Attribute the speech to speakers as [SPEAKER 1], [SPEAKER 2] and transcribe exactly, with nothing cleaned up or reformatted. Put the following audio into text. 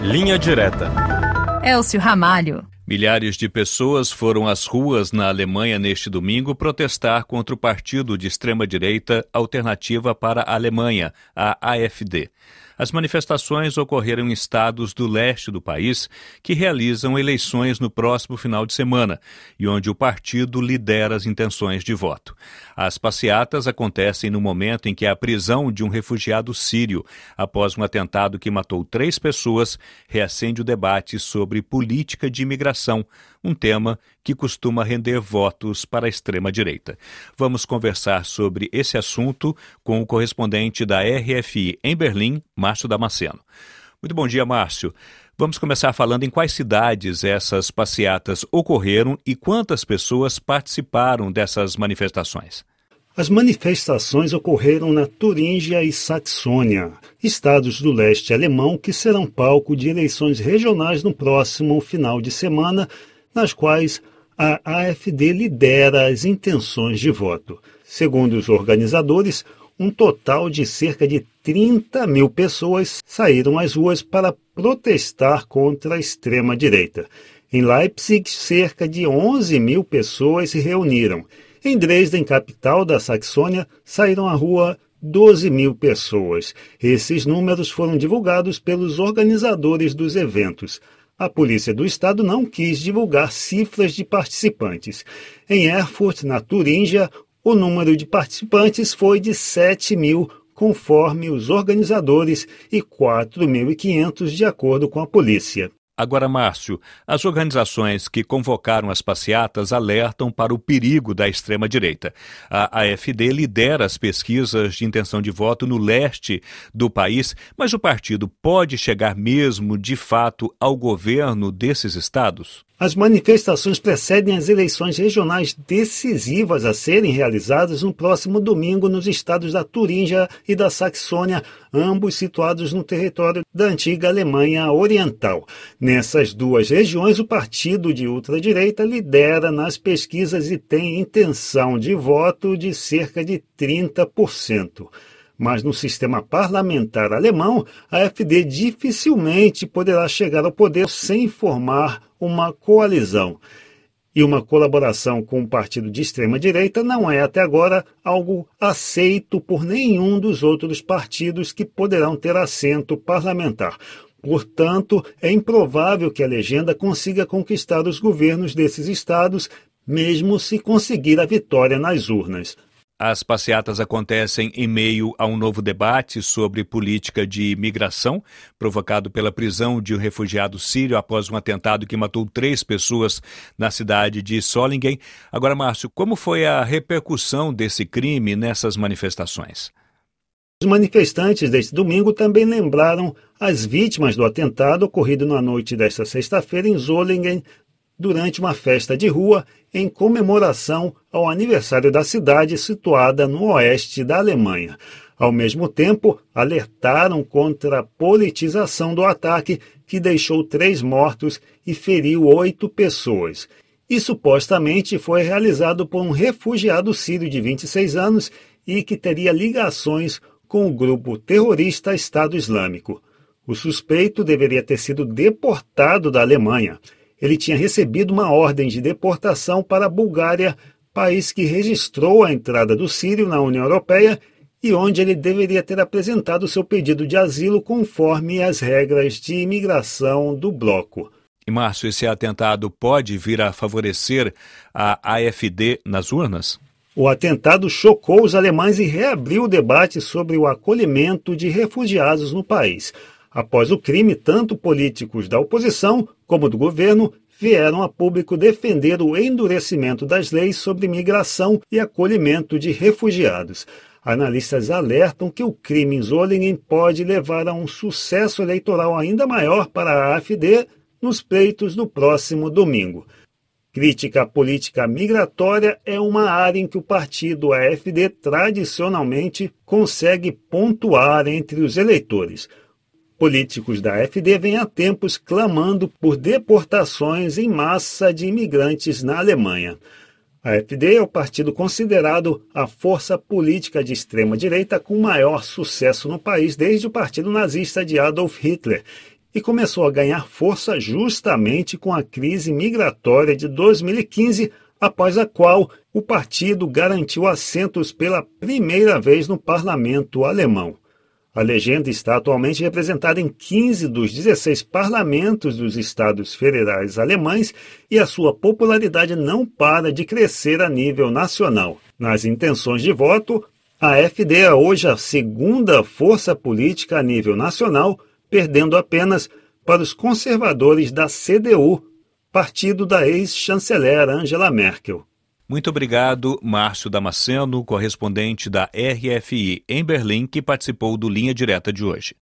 [SPEAKER 1] Linha Direta.
[SPEAKER 2] Elcio Ramalho.
[SPEAKER 3] Milhares de pessoas foram às ruas na Alemanha neste domingo protestar contra o partido de extrema-direita Alternativa para a Alemanha, a AfD. As manifestações ocorreram em estados do leste do país que realizam eleições no próximo final de semana e onde o partido lidera as intenções de voto. As passeatas acontecem no momento em que a prisão de um refugiado sírio, após um atentado que matou três pessoas, reacende o debate sobre política de imigração, um tema que costuma render votos para a extrema-direita. Vamos conversar sobre esse assunto com o correspondente da R F I em Berlim, Márcio Damasceno. Muito bom dia, Márcio. Vamos começar falando em quais cidades essas passeatas ocorreram e quantas pessoas participaram dessas manifestações.
[SPEAKER 4] As manifestações ocorreram na Turíngia e Saxônia, estados do leste alemão que serão palco de eleições regionais no próximo final de semana, nas quais a AfD lidera as intenções de voto. Segundo os organizadores, um total de cerca de trinta mil pessoas saíram às ruas para protestar contra a extrema-direita. Em Leipzig, cerca de onze mil pessoas se reuniram. Em Dresden, capital da Saxônia, saíram à rua doze mil pessoas. Esses números foram divulgados pelos organizadores dos eventos. A Polícia do Estado não quis divulgar cifras de participantes. Em Erfurt, na Turíngia, o número de participantes foi de sete mil, conforme os organizadores, e quatro mil e quinhentos, de acordo com a polícia.
[SPEAKER 3] Agora, Márcio, as organizações que convocaram as passeatas alertam para o perigo da extrema-direita. A AfD lidera as pesquisas de intenção de voto no leste do país, mas o partido pode chegar mesmo, de fato, ao governo desses estados?
[SPEAKER 4] As manifestações precedem as eleições regionais decisivas a serem realizadas no próximo domingo nos estados da Turíngia e da Saxônia, ambos situados no território da antiga Alemanha Oriental. Nessas duas regiões, o partido de ultradireita lidera nas pesquisas e tem intenção de voto de cerca de trinta por cento. Mas no sistema parlamentar alemão, a AfD dificilmente poderá chegar ao poder sem formar uma coalizão. E uma colaboração com um partido de extrema-direita não é, até agora, algo aceito por nenhum dos outros partidos que poderão ter assento parlamentar. Portanto, é improvável que a legenda consiga conquistar os governos desses estados, mesmo se conseguir a vitória nas urnas.
[SPEAKER 3] As passeatas acontecem em meio a um novo debate sobre política de imigração, provocado pela prisão de um refugiado sírio após um atentado que matou três pessoas na cidade de Solingen. Agora, Márcio, como foi a repercussão desse crime nessas manifestações?
[SPEAKER 4] Os manifestantes deste domingo também lembraram as vítimas do atentado ocorrido na noite desta sexta-feira em Solingen, durante uma festa de rua em comemoração ao aniversário da cidade situada no oeste da Alemanha. Ao mesmo tempo, alertaram contra a politização do ataque, que deixou três mortos e feriu oito pessoas. E supostamente foi realizado por um refugiado sírio de vinte e seis anos e que teria ligações com o grupo terrorista Estado Islâmico. O suspeito deveria ter sido deportado da Alemanha. Ele tinha recebido uma ordem de deportação para a Bulgária, país que registrou a entrada do sírio na União Europeia e onde ele deveria ter apresentado seu pedido de asilo conforme as regras de imigração do bloco.
[SPEAKER 3] E, Márcio, esse atentado pode vir a favorecer a AfD nas urnas?
[SPEAKER 4] O atentado chocou os alemães e reabriu o debate sobre o acolhimento de refugiados no país. Após o crime, tanto políticos da oposição como do governo vieram a público defender o endurecimento das leis sobre migração e acolhimento de refugiados. Analistas alertam que o crime em Solingen pode levar a um sucesso eleitoral ainda maior para a AfD nos pleitos do próximo domingo. Crítica à política migratória é uma área em que o partido AfD tradicionalmente consegue pontuar entre os eleitores. Políticos da AfD vêm há tempos clamando por deportações em massa de imigrantes na Alemanha. A AfD é o partido considerado a força política de extrema-direita com maior sucesso no país desde o partido nazista de Adolf Hitler e começou a ganhar força justamente com a crise migratória de dois mil e quinze, após a qual o partido garantiu assentos pela primeira vez no parlamento alemão. A legenda está atualmente representada em quinze dos dezesseis parlamentos dos estados federais alemães e a sua popularidade não para de crescer a nível nacional. Nas intenções de voto, a AfD é hoje a segunda força política a nível nacional, perdendo apenas para os conservadores da C D U, partido da ex-chanceler Angela Merkel.
[SPEAKER 3] Muito obrigado, Márcio Damasceno, correspondente da R F I em Berlim, que participou do Linha Direta de hoje.